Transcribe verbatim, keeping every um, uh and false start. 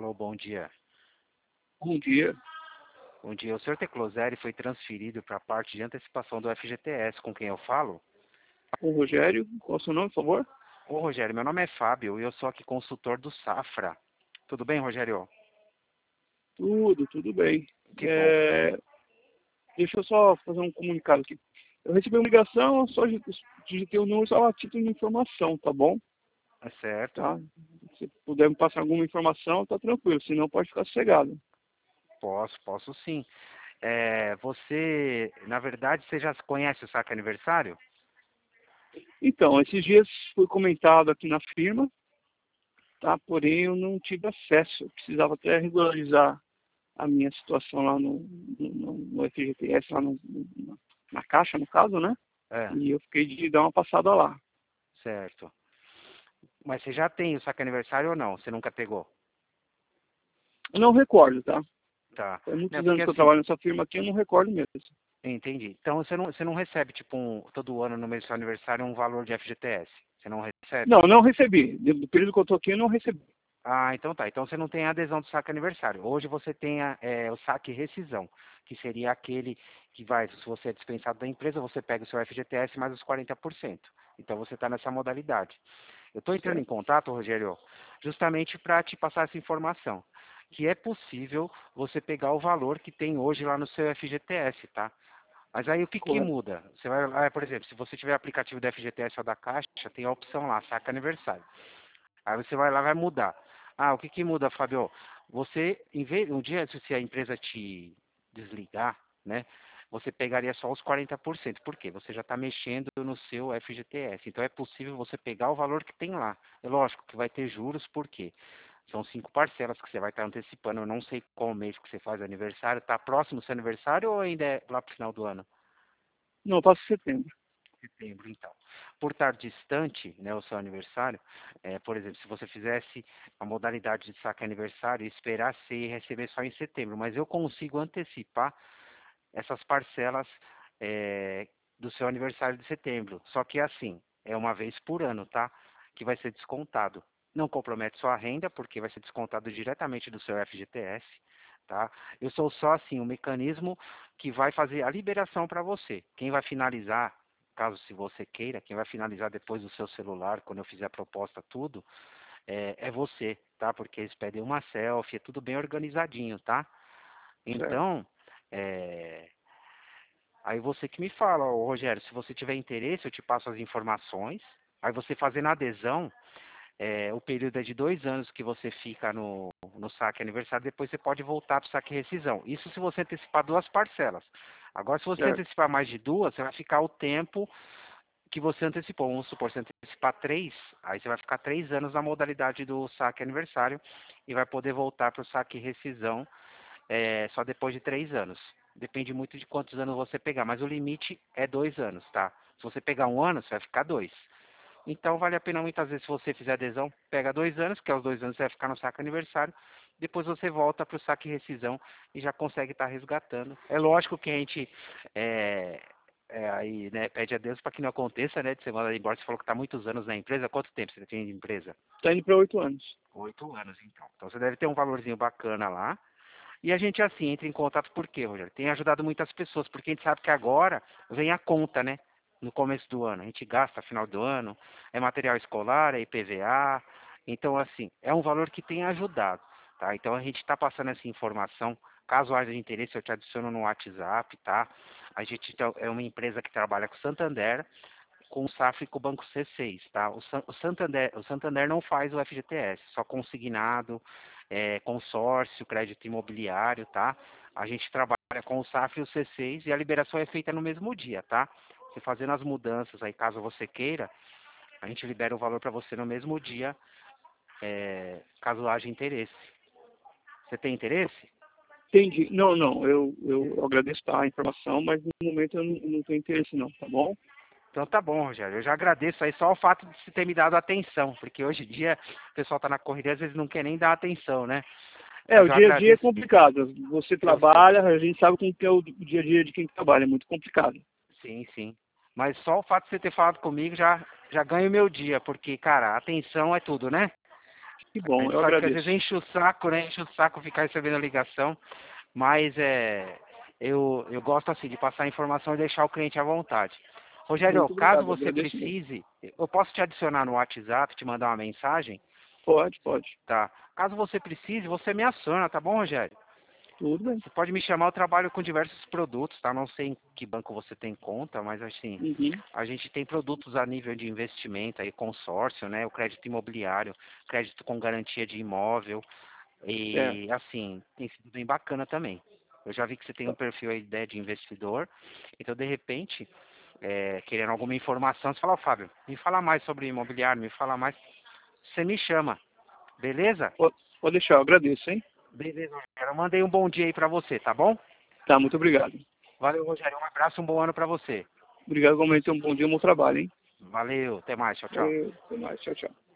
Alô, bom dia. Bom dia. Bom dia. O senhor Tecloseri foi transferido para a parte de antecipação do F G T S. Com quem eu falo? O Rogério, qual é o seu nome, por favor? Ô, Rogério, meu nome é Fábio e eu sou aqui consultor do Safra. Tudo bem, Rogério? Tudo, tudo bem. Que bom. É, deixa eu só fazer um comunicado aqui. Eu recebi uma ligação, eu só digitei o número só a título de informação, tá bom? É certo. Tá? Se puder me passar alguma informação, tá tranquilo, senão pode ficar sossegado. Posso, posso sim. É, você, na verdade, você já conhece o saque aniversário? Então, esses dias foi comentado aqui na firma, tá? Porém eu não tive acesso. Eu precisava até regularizar a minha situação lá no, no, no F G T S, lá no, no, na caixa, no caso, né? É, E eu fiquei de dar uma passada lá. certo. Mas você já tem o saque aniversário ou não? Você nunca pegou? Eu não recordo, tá? Tá. Faz Não, muitos porque anos que eu assim, trabalho nessa firma aqui, eu não recordo mesmo. entendi. Então você não, você não recebe, tipo, um, todo ano no mês do seu aniversário um valor de F G T S. Você não recebe? Não, não recebi. Do período que eu tô aqui, eu não recebi. Ah, então tá. Então você não tem a adesão do saque aniversário. Hoje você tem a, é, o saque rescisão, que seria aquele que vai, se você é dispensado da empresa, você pega o seu F G T S mais os quarenta por cento. Então você está nessa modalidade. Eu estou entrando em Certo. contato, Rogério, justamente para te passar essa informação, que é possível você pegar o valor que tem hoje lá no seu F G T S, tá? Mas aí o que que Correto. muda? Você vai lá, por exemplo, se você tiver aplicativo da F G T S ou da Caixa, tem a opção lá, saque aniversário. Aí você vai lá, vai mudar. Ah, o que que muda, Fabio? Você, em vez, um dia, se a empresa te desligar, né, você pegaria só os quarenta por cento. Por quê? Você já está mexendo no seu F G T S. Então é possível você pegar o valor que tem lá. É lógico que vai ter juros, por quê? São cinco parcelas que você vai estar antecipando. Eu não sei qual mês que você faz aniversário. Está próximo do seu aniversário ou ainda é lá para o final do ano? Não, passa setembro. Setembro, então. Por estar distante, né, o seu aniversário, é, por exemplo, se você fizesse a modalidade de saque aniversário e esperasse e receber só em setembro, mas eu consigo antecipar essas parcelas é, do seu aniversário de setembro. Só que assim, é uma vez por ano, tá? Que vai ser descontado. Não compromete sua renda, porque vai ser descontado diretamente do seu F G T S, tá? Eu sou só assim, o mecanismo que vai fazer a liberação para você. Quem vai finalizar, caso se você queira, quem vai finalizar depois do seu celular, quando eu fizer a proposta, tudo, é, é você, tá? Porque eles pedem uma selfie, é tudo bem organizadinho, tá? Certo. Então, é, aí você que me fala, ô, Rogério, se você tiver interesse, eu te passo as informações. Aí você fazendo a adesão, é, o período é de dois anos que você fica no, no saque aniversário, depois você pode voltar para o saque rescisão. Isso se você antecipar duas parcelas. Agora, se você Certo. antecipar mais de duas, você vai ficar o tempo que você antecipou. Vamos supor, se antecipar três, aí você vai ficar três anos na modalidade do saque aniversário e vai poder voltar para o saque rescisão é, só depois de três anos. Depende muito de quantos anos você pegar, mas o limite é dois anos, tá? Se você pegar um ano, você vai ficar dois. Então vale a pena muitas vezes se você fizer adesão, pega dois anos, que é os dois anos você vai ficar no saque aniversário, depois você volta para o saque rescisão e já consegue estar resgatando. É lógico que a gente é, é, aí, né, pede a Deus para que não aconteça, né, de você mandar embora. Você falou que está muitos anos na empresa. Quanto tempo você tem de empresa? Tá indo para oito anos. Oito anos, então. Então você deve ter um valorzinho bacana lá. E a gente, assim, entra em contato por quê, Rogério? Tem ajudado muitas pessoas, porque a gente sabe que agora vem a conta, né? No começo do ano. A gente gasta no final do ano, é material escolar, é I P V A. Então, assim, é um valor que tem ajudado, tá? Então, a gente está passando essa informação. Caso haja interesse, eu te adiciono no WhatsApp, tá? A gente então, é uma empresa que trabalha com Santander, com o Safra e com o Banco C seis, tá? O, San- o Santander, o Santander não faz o F G T S, só consignado, é, consórcio, crédito imobiliário, tá? A gente trabalha com o Safra e o C seis e a liberação é feita no mesmo dia, tá? Você fazendo as mudanças aí, caso você queira, a gente libera o valor para você no mesmo dia, é, caso haja interesse. Você tem interesse? Entendi. Não, não. Eu, eu agradeço tá, a informação, mas no momento eu não, não tenho interesse não, tá bom? Então tá bom, Rogério. Eu já agradeço aí só o fato de você ter me dado atenção, porque hoje em dia o pessoal tá na corrida, às vezes não quer nem dar atenção, né? É, Mas o eu dia a dia é agradeço, complicado. Você eu sei. trabalha, a gente sabe como que é o dia a dia de quem trabalha, é muito complicado. Sim, sim. Mas só o fato de você ter falado comigo já, já ganha o meu dia, porque, cara, atenção é tudo, né? Que A bom, gente eu sabe que às vezes agradeço. enche o saco, né? Enche o saco ficar recebendo a ligação, mas é, eu, eu gosto assim de passar a informação e deixar o cliente à vontade. Rogério, Muito caso obrigado, eu você agradeço mesmo. precise, eu posso te adicionar no WhatsApp, te mandar uma mensagem? Pode, pode. Tá. Caso você precise, você me aciona, tá bom, Rogério? Tudo bem. Você pode me chamar, eu trabalho com diversos produtos, tá? Não sei em que banco você tem conta, mas assim, Uhum. a gente tem produtos a nível de investimento aí, consórcio, né? O crédito imobiliário, crédito com garantia de imóvel Certo. e assim, tem sido bem bacana também. Eu já vi que você tem um Tá. perfil aí né, de investidor, então de repente, é, querendo alguma informação, você fala, ó, Fábio, me fala mais sobre imobiliário, me fala mais, você me chama, beleza? Pode, pode deixar, eu agradeço, hein? Beleza, Rogério. Eu mandei um bom dia aí pra você, tá bom? Tá, muito obrigado. Valeu, Rogério. Um abraço, um bom ano pra você. Obrigado, igualmente, um bom dia, um bom trabalho, hein? Valeu, até mais. Tchau, tchau. Valeu, até mais, tchau, tchau.